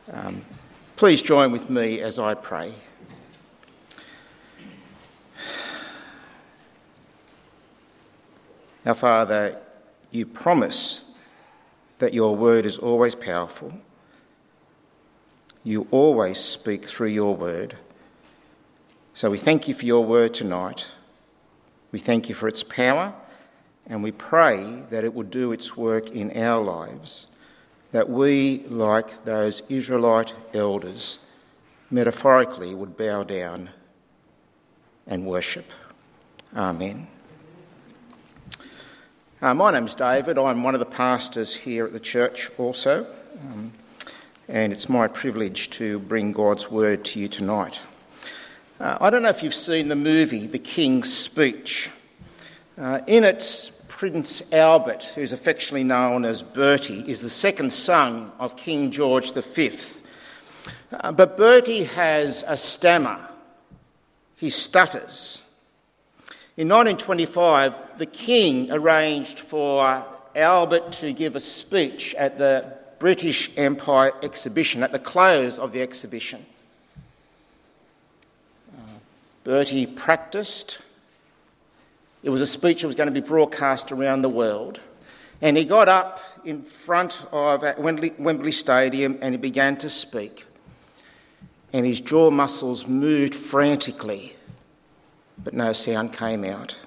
Please join with me as I pray. Our Father, you promise that your word is always powerful. You always speak through your word. So we thank you for your word tonight. We thank you for its power, and we pray that it will do its work in our lives, that we, like those Israelite elders, metaphorically would bow down and worship. Amen. My name's David. I'm one of the pastors here at the church also, and it's my privilege to bring God's word to you tonight. I don't know if you've seen the movie The King's Speech. In it, Prince Albert, who's affectionately known as Bertie, is the second son of King George V. But Bertie has a stammer. He stutters. In 1925, the King arranged for Albert to give a speech at the British Empire exhibition, at the close of the exhibition. Bertie practised. It was a speech that was going to be broadcast around the world. And he got up in front of Wembley Stadium and he began to speak. And his jaw muscles moved frantically, but no sound came out.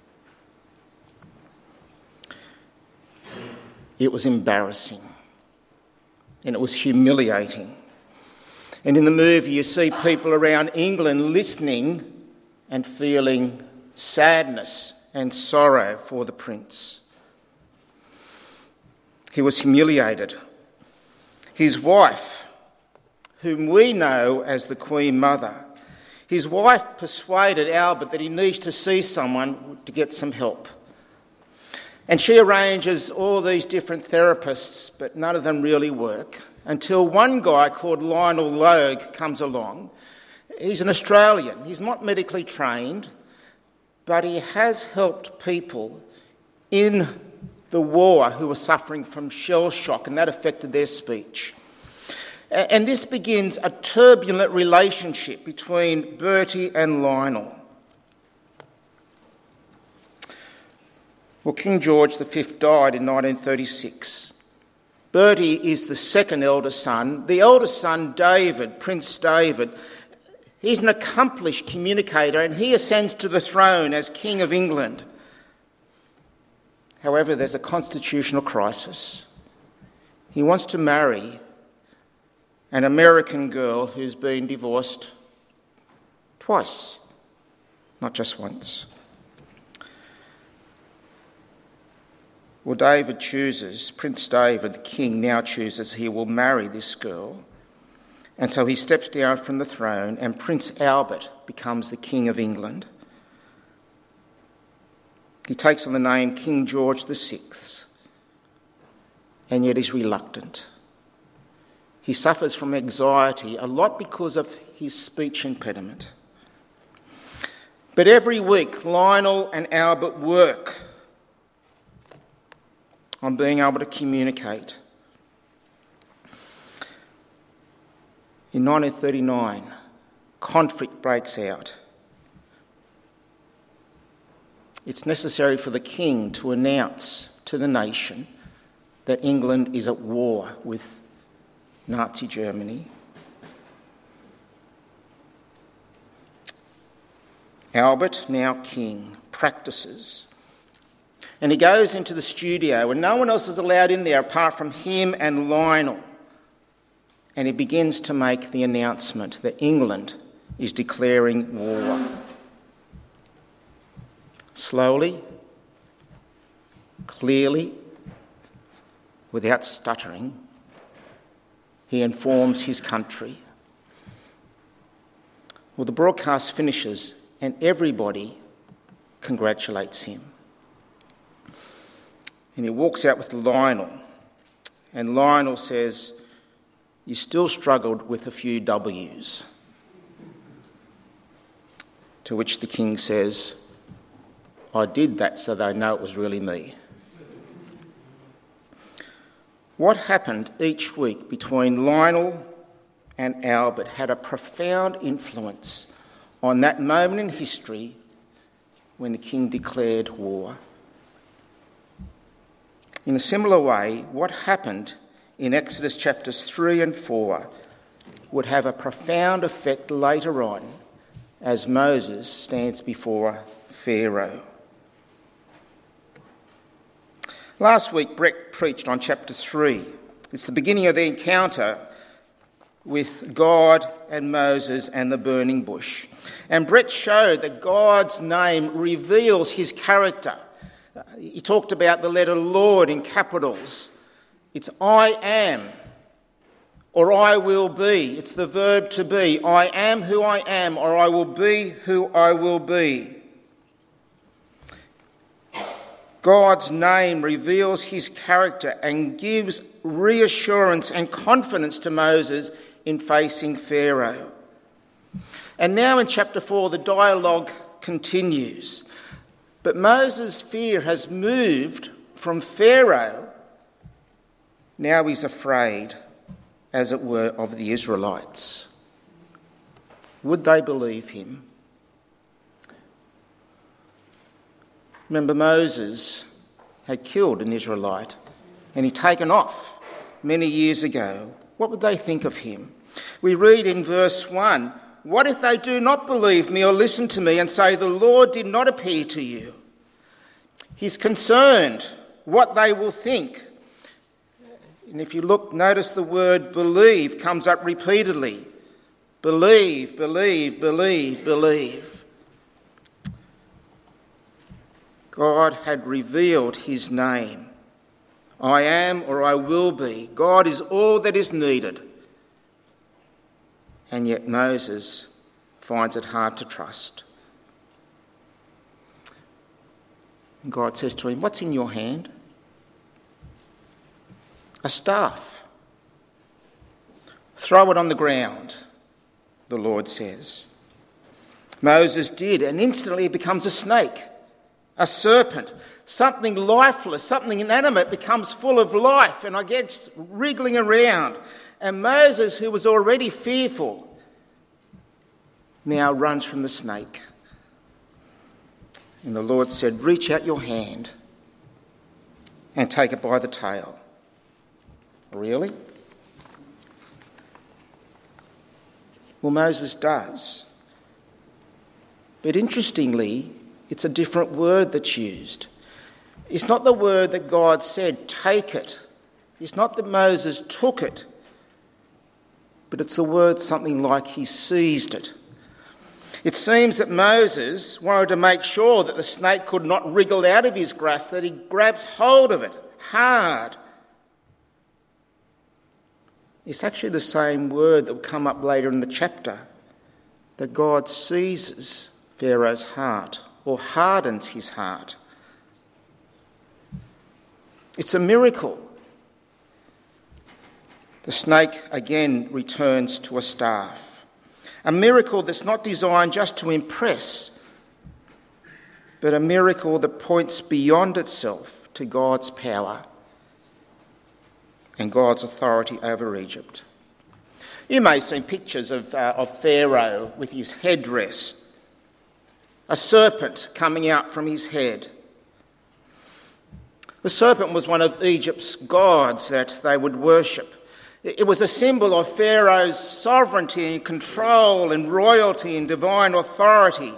It was embarrassing. And it was humiliating. And in the movie you see people around England listening and feeling sadness and sorrow for the prince. He was humiliated. His wife, whom we know as the Queen Mother, his wife persuaded Albert that he needs to see someone to get some help. And she arranges all these different therapists, but none of them really work, until one guy called Lionel Logue comes along. He's an Australian. He's not medically trained, but he has helped people in the war who were suffering from shell shock, and that affected their speech. And this begins a turbulent relationship between Bertie and Lionel. Well, King George V died in 1936. Bertie is the second eldest son. The eldest son, David, Prince David, he's an accomplished communicator and he ascends to the throne as King of England. However, there's a constitutional crisis. He wants to marry an American girl who's been divorced twice, not just once. Well, Prince David, the king, now chooses he will marry this girl. And so he steps down from the throne and Prince Albert becomes the King of England. He takes on the name King George VI, and yet is reluctant. He suffers from anxiety, a lot because of his speech impediment. But every week, Lionel and Albert work on being able to communicate. In 1939, conflict breaks out. It's necessary for the king to announce to the nation that England is at war with Nazi Germany. Albert, now king, practices. And he goes into the studio and no one else is allowed in there apart from him and Lionel. And he begins to make the announcement that England is declaring war. Slowly, clearly, without stuttering, he informs his country. Well, the broadcast finishes and everybody congratulates him. And he walks out with Lionel, and Lionel says, "You still struggled with a few W's." To which the king says, "I did that so they know it was really me." What happened each week between Lionel and Albert had a profound influence on that moment in history when the king declared war. In a similar way, what happened in Exodus chapters 3 and 4 would have a profound effect later on as Moses stands before Pharaoh. Last week, Brett preached on chapter 3. It's the beginning of the encounter with God and Moses and the burning bush. And Brett showed that God's name reveals his character. He talked about the letter Lord in capitals. It's I am, or I will be. It's the verb to be. I am who I am, or I will be who I will be. God's name reveals his character and gives reassurance and confidence to Moses in facing Pharaoh. And now in chapter 4, the dialogue continues. But Moses' fear has moved from Pharaoh. Now he's afraid, as it were, of the Israelites. Would they believe him? Remember, Moses had killed an Israelite and he'd taken off many years ago. What would they think of him? We read in verse 1, "What if they do not believe me or listen to me and say, 'The Lord did not appear to you'?" He's concerned what they will think. And if you look, notice the word believe comes up repeatedly. Believe, believe, believe, believe. God had revealed his name. I am, or I will be. God is all that is needed. And yet Moses finds it hard to trust. And God says to him, "What's in your hand?" "A staff." "Throw it on the ground," the Lord says. Moses did, and instantly it becomes a snake, a serpent. Something lifeless, something inanimate becomes full of life and I get wriggling around. And Moses, who was already fearful, now runs from the snake. And the Lord said, "Reach out your hand and take it by the tail." Really? Well, Moses does. But interestingly, it's a different word that's used. It's not the word that God said, "Take it." It's not that Moses took it, but it's a word something like he seized it. It seems that Moses wanted to make sure that the snake could not wriggle out of his grasp, that he grabs hold of it hard. It's actually the same word that will come up later in the chapter, that God seizes Pharaoh's heart or hardens his heart. It's a miracle. The snake again returns to a staff. A miracle that's not designed just to impress, but a miracle that points beyond itself to God's power and God's authority over Egypt. You may have seen pictures of Pharaoh with his headdress, a serpent coming out from his head. The serpent was one of Egypt's gods that they would worship. It was a symbol of Pharaoh's sovereignty and control and royalty and divine authority.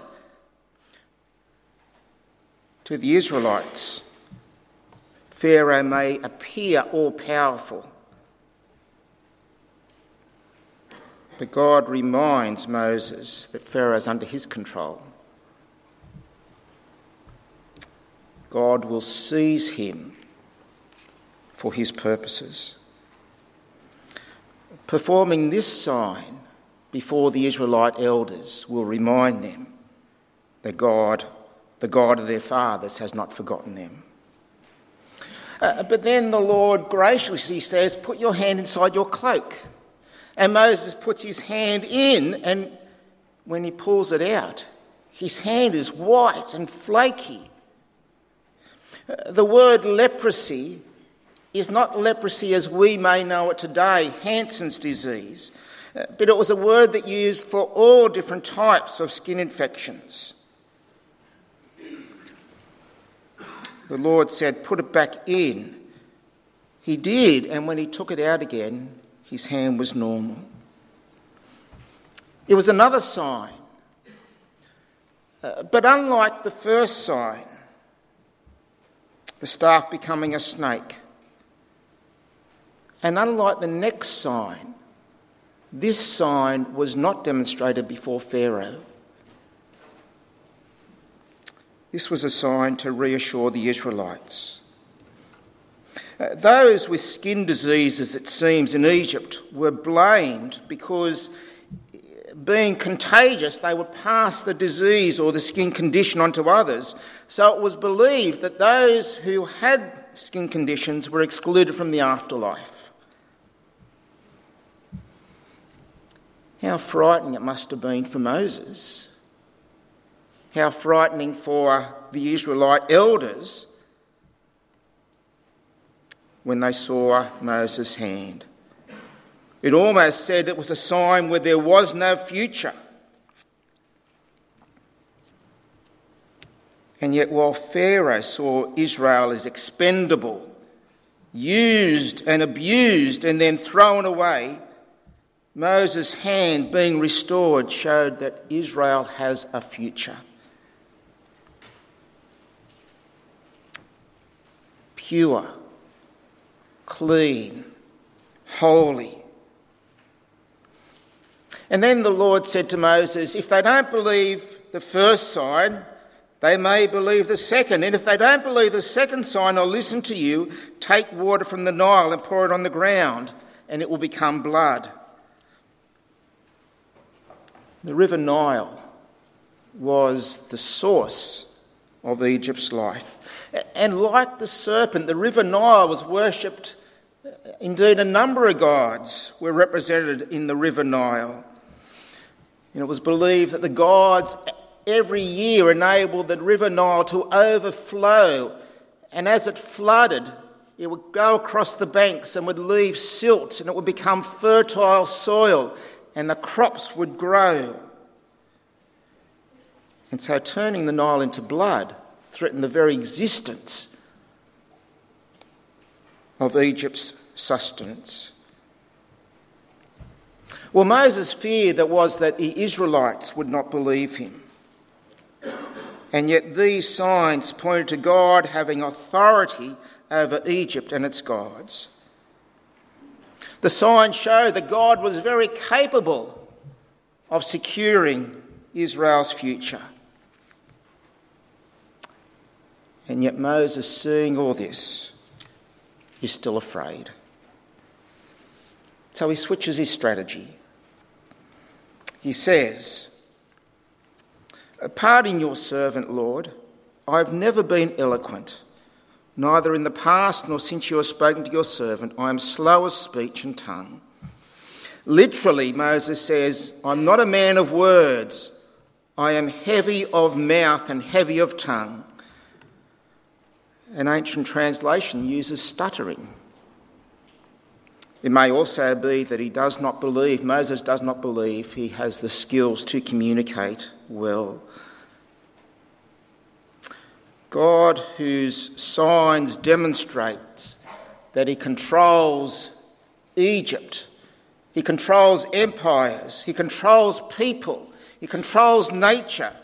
To the Israelites, Pharaoh may appear all-powerful, but God reminds Moses that Pharaoh is under his control. God will seize him for his purposes. Performing this sign before the Israelite elders will remind them that God, the God of their fathers, has not forgotten them. But then the Lord graciously says, "Put your hand inside your cloak." And Moses puts his hand in, and when he pulls it out, his hand is white and flaky. The word leprosy is not leprosy as we may know it today, Hansen's disease, but it was a word that used for all different types of skin infections. The Lord said, "Put it back in." He did, and when he took it out again, his hand was normal. It was another sign, but unlike the first sign, the staff becoming a snake, and unlike the next sign, this sign was not demonstrated before Pharaoh. This was a sign to reassure the Israelites. Those with skin diseases, it seems, in Egypt were blamed because, being contagious, they would pass the disease or the skin condition onto others. So it was believed that those who had skin conditions were excluded from the afterlife. How frightening it must have been for Moses. How frightening for the Israelite elders when they saw Moses' hand. It almost said it was a sign where there was no future. And yet while Pharaoh saw Israel as expendable, used and abused and then thrown away, Moses' hand being restored showed that Israel has a future. Pure, clean, holy. And then the Lord said to Moses, if they don't believe the first sign, they may believe the second. And if they don't believe the second sign or listen to you, take water from the Nile and pour it on the ground, and it will become blood. The River Nile was the source of Egypt's life. And like the serpent, the River Nile was worshipped. Indeed, a number of gods were represented in the River Nile. And it was believed that the gods every year enabled the River Nile to overflow. And as it flooded, it would go across the banks and would leave silt, and it would become fertile soil, and the crops would grow. And so turning the Nile into blood threatened the very existence of Egypt's sustenance. Well, Moses' fear was that the Israelites would not believe him. And yet these signs pointed to God having authority over Egypt and its gods. The signs show that God was very capable of securing Israel's future. And yet Moses, seeing all this, is still afraid. So he switches his strategy. He says, "Pardon your servant, Lord. I have never been eloquent, neither in the past nor since you have spoken to your servant. I am slow of speech and tongue." Literally, Moses says, "I'm not a man of words. I am heavy of mouth and heavy of tongue." An ancient translation uses stuttering. It may also be that Moses does not believe he has the skills to communicate well. God, whose signs demonstrate that he controls Egypt, he controls empires, he controls people, he controls nature.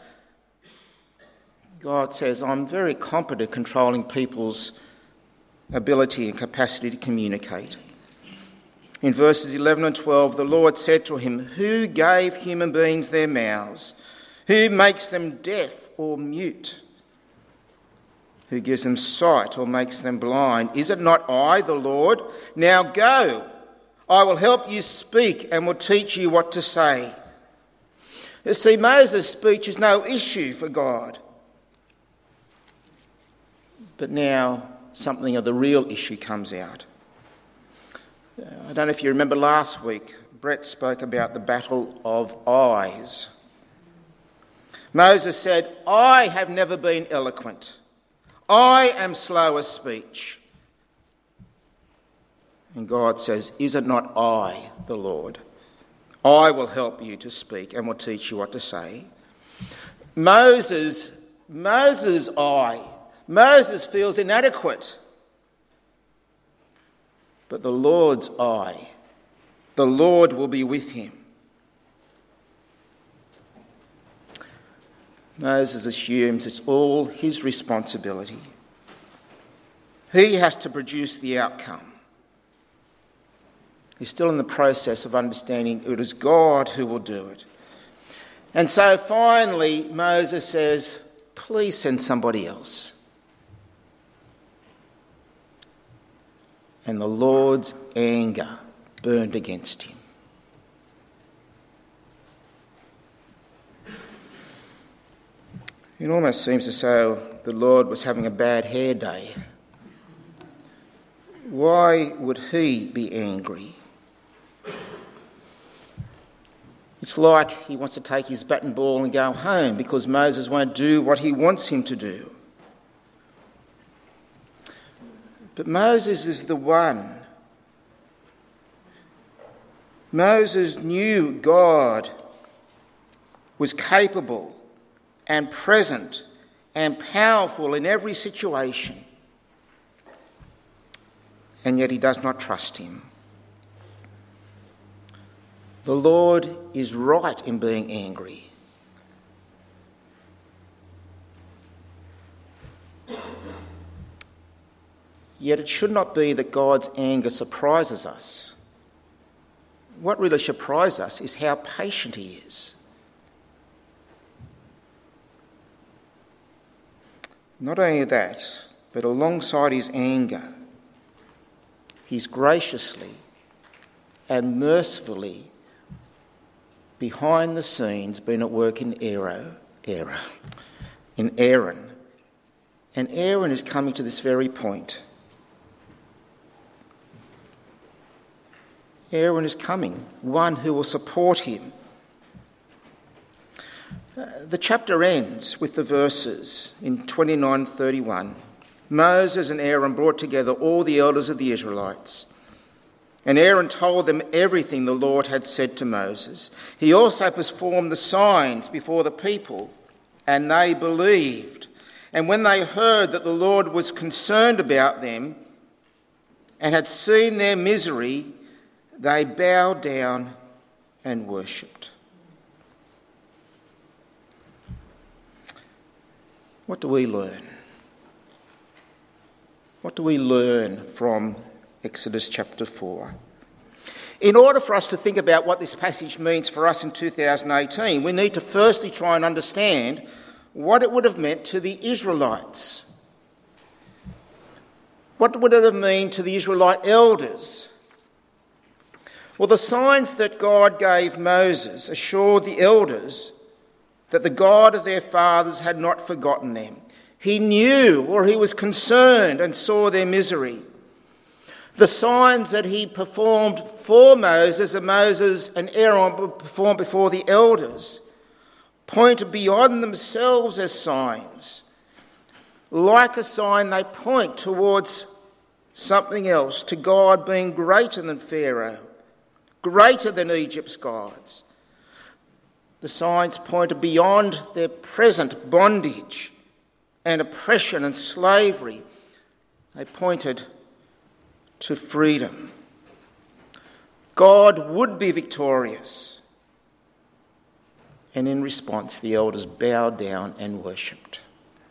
God says, I'm very competent controlling people's ability and capacity to communicate. In verses 11 and 12, the Lord said to him, "Who gave human beings their mouths? Who makes them deaf or mute? Who gives them sight or makes them blind? Is it not I, the Lord? Now go, I will help you speak and will teach you what to say." You see, Moses' speech is no issue for God. But now something of the real issue comes out. I don't know if you remember last week, Brett spoke about the battle of eyes. Moses said, "I have never been eloquent. I am slow of speech." And God says, "Is it not I, the Lord? I will help you to speak and will teach you what to say." Moses feels inadequate. But the Lord's eye, the Lord will be with him. Moses assumes it's all his responsibility. He has to produce the outcome. He's still in the process of understanding it is God who will do it. And so finally Moses says, "Please send somebody else." And the Lord's anger burned against him. It almost seems as though the Lord was having a bad hair day. Why would he be angry? It's like he wants to take his bat and ball and go home because Moses won't do what he wants him to do. But Moses is the one. Moses knew God was capable and present and powerful in every situation. And yet he does not trust him. The Lord is right in being angry. Yet it should not be that God's anger surprises us. What really surprises us is how patient he is. Not only that, but alongside his anger, he's graciously and mercifully behind the scenes been at work in Aaron. And Aaron is coming to this very point. Aaron is coming, one who will support him. The chapter ends with the verses in 29:31. Moses and Aaron brought together all the elders of the Israelites. And Aaron told them everything the Lord had said to Moses. He also performed the signs before the people, and they believed. And when they heard that the Lord was concerned about them and had seen their misery, they bowed down and worshipped. What do we learn? What do we learn from Exodus chapter 4? In order for us to think about what this passage means for us in 2018, we need to firstly try and understand what it would have meant to the Israelites. What would it have meant to the Israelite elders? Well, the signs that God gave Moses assured the elders that the God of their fathers had not forgotten them. He knew, or he was concerned and saw their misery. The signs that he performed for Moses and Aaron performed before the elders point beyond themselves as signs. Like a sign, they point towards something else, to God being greater than Pharaoh, greater than Egypt's gods. The signs pointed beyond their present bondage and oppression and slavery. They pointed to freedom. God would be victorious. And in response, the elders bowed down and worshipped.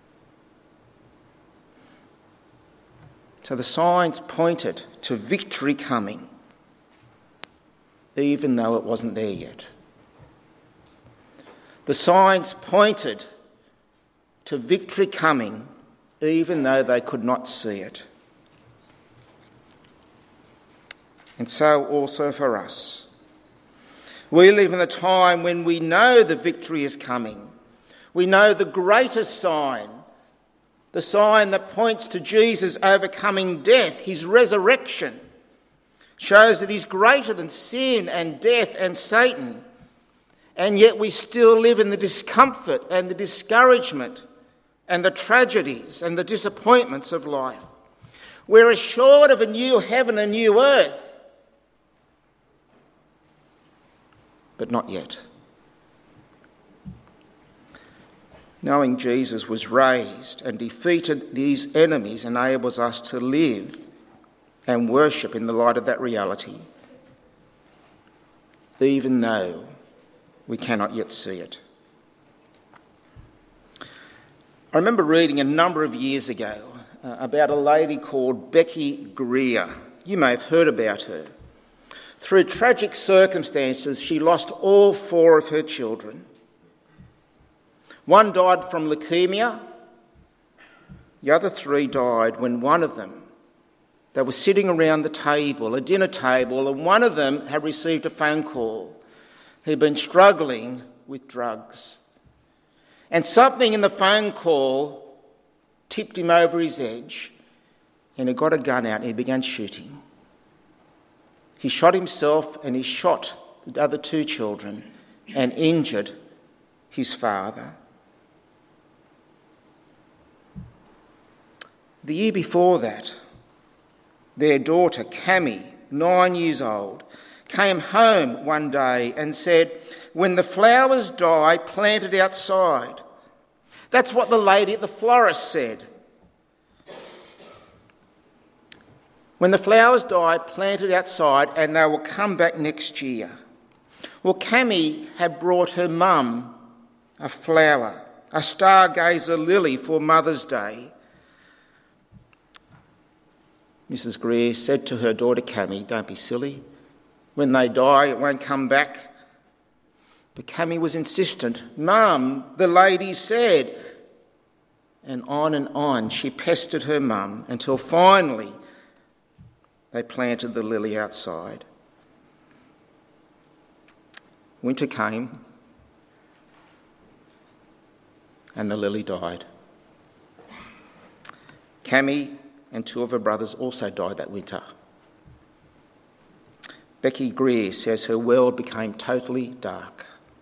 So the signs pointed to victory coming, even though it wasn't there yet. The signs pointed to victory coming, even though they could not see it. And so also for us. We live in a time when we know the victory is coming. We know the greatest sign, the sign that points to Jesus overcoming death, his resurrection, shows that he's greater than sin and death and Satan. And yet we still live in the discomfort and the discouragement and the tragedies and the disappointments of life. We're assured of a new heaven and new earth. But not yet. Knowing Jesus was raised and defeated these enemies enables us to live and worship in the light of that reality, even though we cannot yet see it. I remember reading a number of years ago about a lady called Becky Greer. You may have heard about her. Through tragic circumstances, she lost all 4 of her children. One died from leukemia. The other 3 died when one of them, they were sitting around the table, a dinner table, and one of them had received a phone call. He'd been struggling with drugs. And something in the phone call tipped him over his edge, and he got a gun out and he began shooting. He shot himself and he shot the other 2 children and injured his father. The year before that, their daughter, Cammy, 9 years old, came home one day and said, "When the flowers die, plant it outside." That's what the lady at the florist said. When the flowers die, plant it outside and they will come back next year. Well, Cammy had brought her mum a flower, a stargazer lily for Mother's Day. Mrs. Greer said to her daughter Cammy, "Don't be silly. When they die, it won't come back." But Cammy was insistent. "Mum, the lady said." And on she pestered her mum until finally they planted the lily outside. Winter came and the lily died. Cammy and 2 of her brothers also died that winter. Becky Greer says her world became totally dark.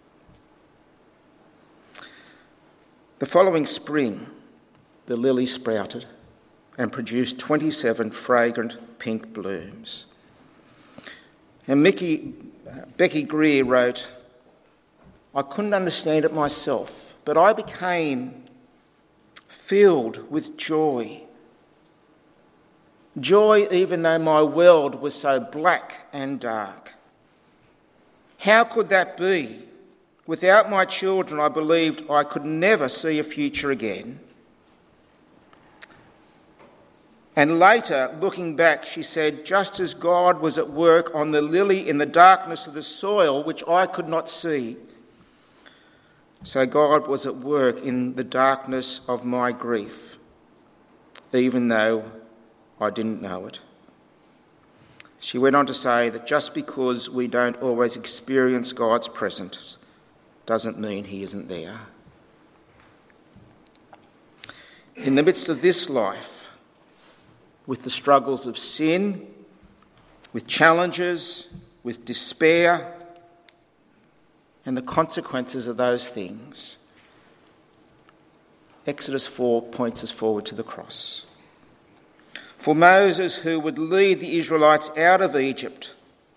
The following spring, the lily sprouted and produced 27 fragrant pink blooms. And Becky Greer wrote, "I couldn't understand it myself, but I became filled with joy. Joy even though my world was so black and dark. How could that be? Without my children, I believed I could never see a future again." And later, looking back, she said, "Just as God was at work on the lily in the darkness of the soil, which I could not see, so God was at work in the darkness of my grief, even though I didn't know it." She went on to say that just because we don't always experience God's presence doesn't mean he isn't there. In the midst of this life, with the struggles of sin, with challenges, with despair, and the consequences of those things, Exodus 4 points us forward to the cross. For Moses, who would lead the Israelites out of Egypt,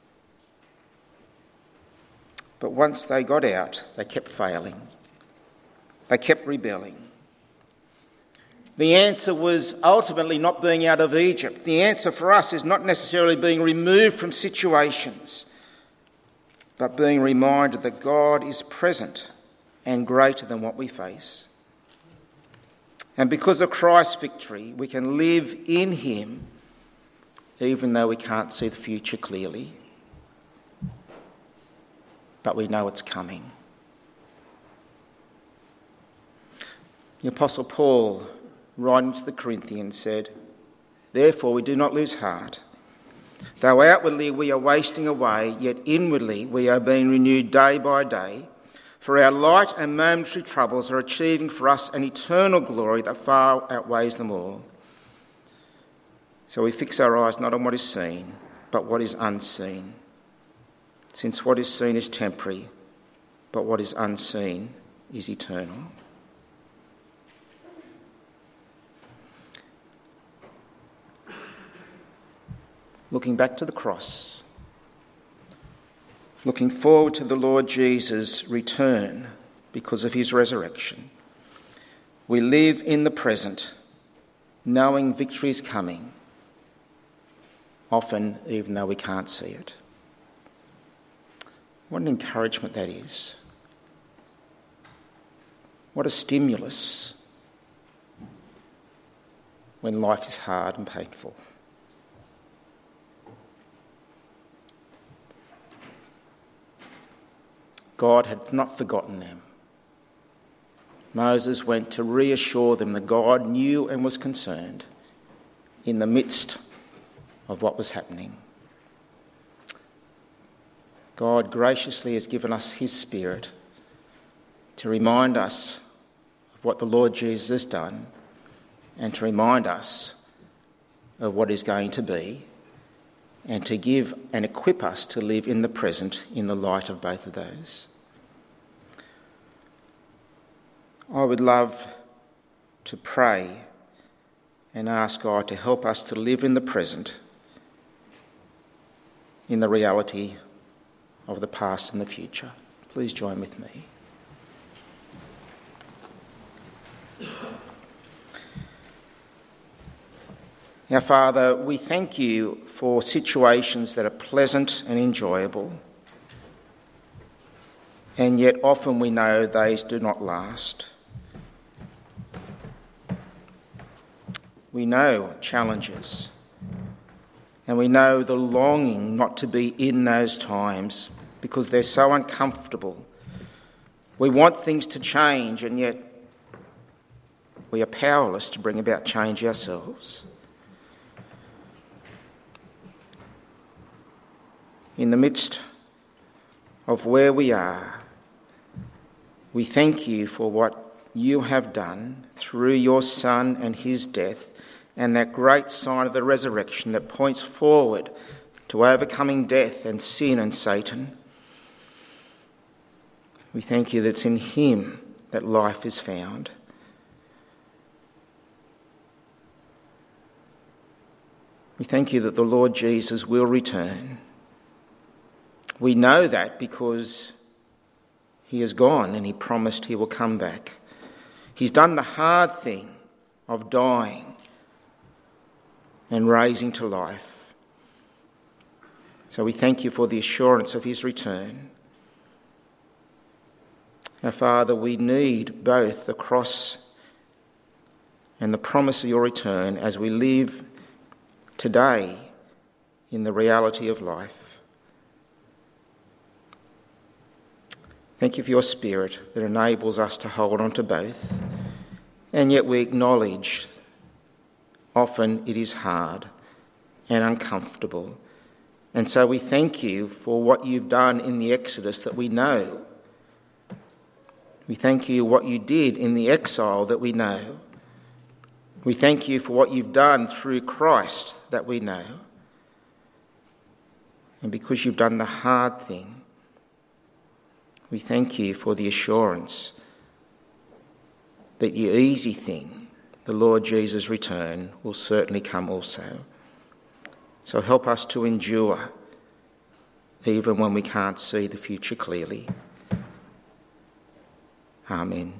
but once they got out, they kept failing. They kept rebelling. The answer was ultimately not being out of Egypt. The answer for us is not necessarily being removed from situations, but being reminded that God is present and greater than what we face. And because of Christ's victory, we can live in him even though we can't see the future clearly. But we know it's coming. The Apostle Paul, writing to the Corinthians, said, "Therefore we do not lose heart. Though outwardly we are wasting away, yet inwardly we are being renewed day by day. For our light and momentary troubles are achieving for us an eternal glory that far outweighs them all. So we fix our eyes not on what is seen, but what is unseen. Since what is seen is temporary, but what is unseen is eternal." looking back to the cross, looking forward to the Lord Jesus' return because of his resurrection. We live in the present, knowing victory is coming, often even though we can't see it. What an encouragement that is. What a stimulus when life is hard and painful. God had not forgotten them. Moses went to reassure them that God knew and was concerned in the midst of what was happening. God graciously has given us his Spirit to remind us of what the Lord Jesus has done and to remind us of what is going to be and to give and equip us to live in the present in the light of both of those. I would love to pray and ask God to help us to live in the present in the reality of the past and the future. Please join with me. Our Father, we thank you for situations that are pleasant and enjoyable, and yet often we know those do not last. We know challenges, and we know the longing not to be in those times because they're so uncomfortable. We want things to change, and yet we are powerless to bring about change ourselves. In the midst of where we are, we thank you for what you have done through your Son and his death and that great sign of the resurrection that points forward to overcoming death and sin and Satan. We thank you that it's in him that life is found. We thank you that the Lord Jesus will return. We know that because he has gone and he promised he will come back. He's done the hard thing of dying and raising to life. So we thank you for the assurance of his return. Our Father, we need both the cross and the promise of your return as we live today in the reality of life. Thank you for your Spirit that enables us to hold on to both, and yet we acknowledge often it is hard and uncomfortable. And so we thank you for what you've done in the Exodus that we know. We thank you what you did in the exile that we know. We thank you for what you've done through Christ that we know. And because you've done the hard thing, we thank you for the assurance that the easy thing, the Lord Jesus' return, will certainly come also. So help us to endure even when we can't see the future clearly. Amen.